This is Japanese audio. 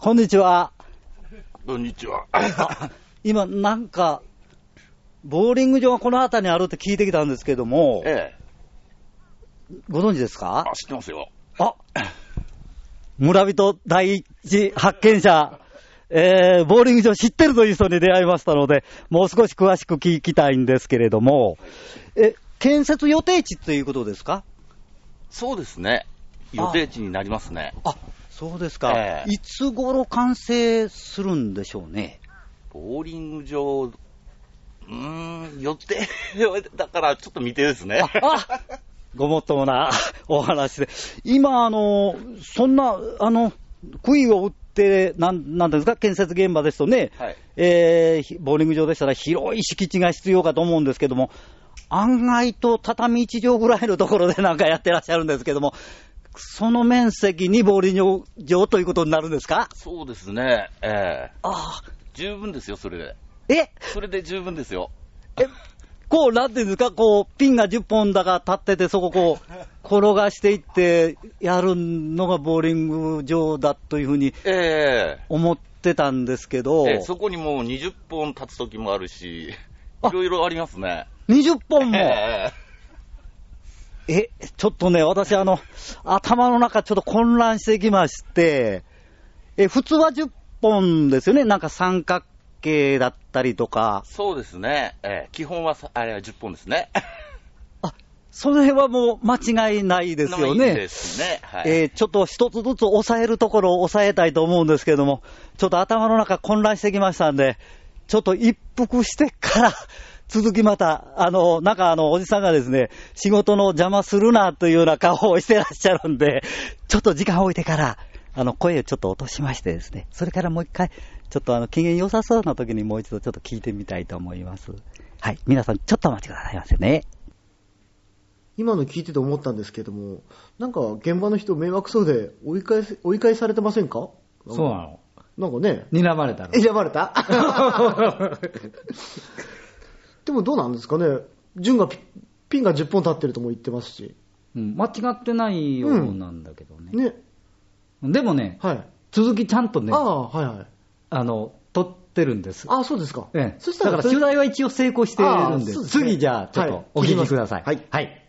こんにちは。 こんにちは。 今なんかボーリング場がこの辺りにあるって聞いてきたんですけども、ご存知ですか？ 知ってますよ。 村人第一発見者、ボーリング場知ってるという人に出会いましたので、もう少し詳しく聞きたいんですけれども、建設予定地ということですか？ そうですね。予定地になりますね。 そうですか。いつ頃完成するんでしょうね。 ボーリング場、予定だからちょっと未定ですね。 ごもっともなお話で。今、そんな、杭を打って、なんですか、建設現場ですとね、ボーリング場でしたら広い敷地が必要かと思うんですけども、案外と畳1畳ぐらいのところでなんかやってらっしゃるんですけども、その面積にボーリング場ということになるんですか？ そうですね。十分ですよ、それで。それで十分ですよ。 こう、なんていうんですか、こう、ピンが10本だか立ってて、そここう、転がしていってやるのがボーリング場だというふうに思ってたんですけど、 そこにもう20本立つときもあるし、いろいろありますね。 20本もちょっとね、私頭の中ちょっと混乱してきまして、普通は10本ですよね、なんか三角形だったりとか。 そうですね。基本はあれは10本ですね。 それはもう間違いないですよね。 ないですね。 ちょっと一つずつ抑えるところを抑えたいと思うんですけども、ちょっと頭の中混乱してきましたんで、ちょっと一服してから続きまた、なんかおじさんがですね、仕事の邪魔するなというような顔をしてらっしゃるんで、ちょっと時間を置いてから、声をちょっと落としましてですね、それからもう一回、ちょっと機嫌良さそうな時にもう一度ちょっと聞いてみたいと思います。はい、皆さんちょっとお待ちくださいませね。 今の聞いてて思ったんですけども、なんか現場の人迷惑そうで追い返されてませんか？ そうなの。 なんかね。 睨まれたの。 睨まれたでもどうなんですかね。ピンが10本立ってるとも言ってますし。 間違ってないようなんだけどね。でもね、続きちゃんとね、取ってるんです。 そうですか。 そしたら取材は一応成功しているんで、次じゃあちょっとお聞きください。 はい。